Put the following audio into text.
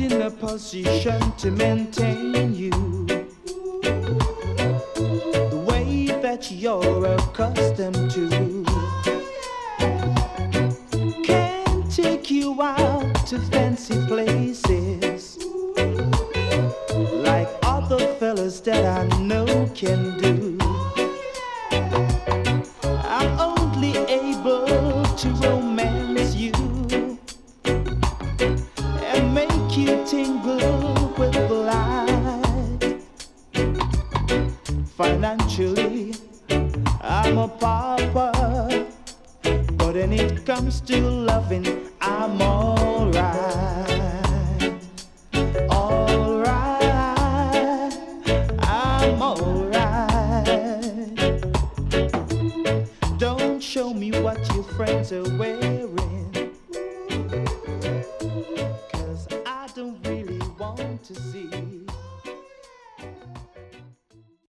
in a position to maintain you the way that you're accustomed to. Can't take you out to fancy places like other fellas that I know can do. I'm only able to romance you and make you tingle with light. Financially, I'm a pauper, but when it comes to loving, I'm alright. Alright, I'm alright. Don't show me what your friends are wearing, 'cause I don't really want to see.